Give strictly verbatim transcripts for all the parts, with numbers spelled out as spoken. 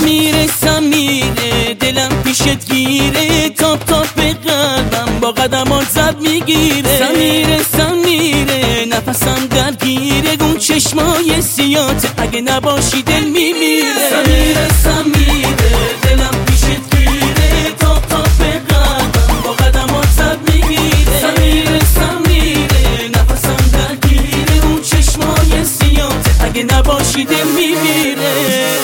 سمیره سمیره دلم پیشت گیره، تاپ تاپ قلبم با قدمات زب میگیره. سمیره سمیره نفسم درگیره، اون چشمای سیاته اگه نباشی دل میمیره. سمیره سمیره دلم پیشت گیره، تاپ تاپ قلبم با قدمات زب میگیره. سمیره سمیره نفسم درگیره، اون چشمای سیاته اگه نباشی دل میمیره.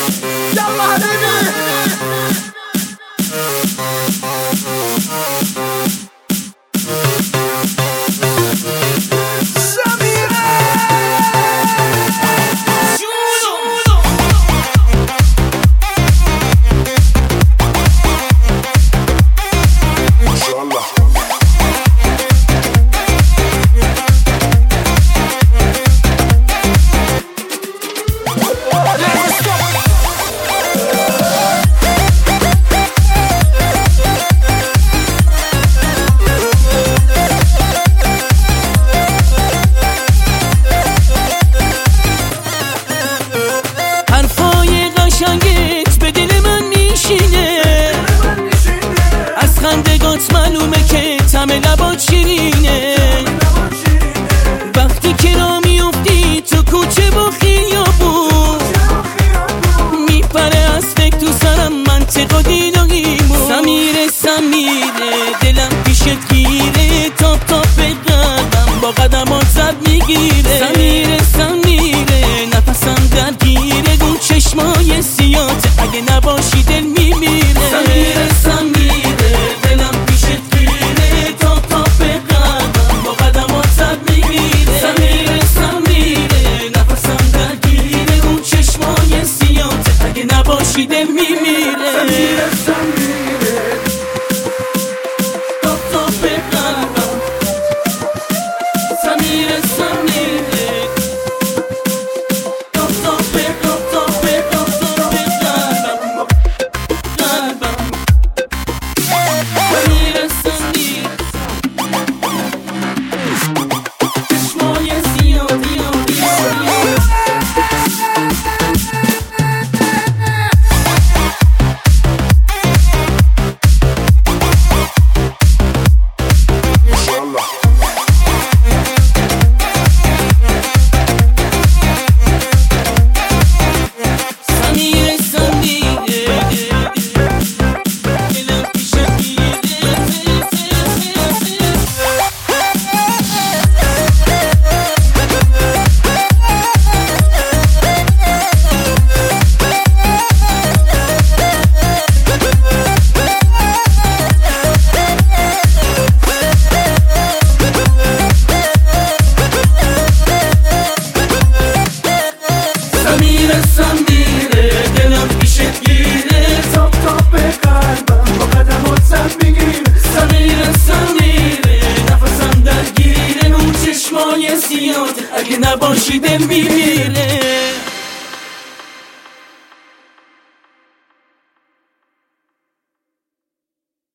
قشنگت به دل من میشینه، از خندگات معلومه که طعم لبات شیرینه. وقتی که را میافتی تو کوچه با خیابون، میپره از فکر تو سرم منطق و دین و ایمون. سمیره سمیره دلم پیشت گیره، تاپ تاپ قلبم با قدمات زد میگیره. سمیره سمیره نفسم درگیره، اون چشمای سیاته اگه نباشی دل میمیره. سمیره سمیره دلم پیشت گیره، تاپ تاپ قلبم با قدمات زد میگیره. سمیره سمیره نفسم درگیره، اون چشمای سیاته اگه نباشی دل میمیره. سمیره سمیره تاپ تاپ قلبم، سمیره سمیره تاپ تاپ تاپ تاپ تاپ تاپ قلبم قلبم. سمیره سمیره چشمای سیاهی اگه نباشی دل میمیره.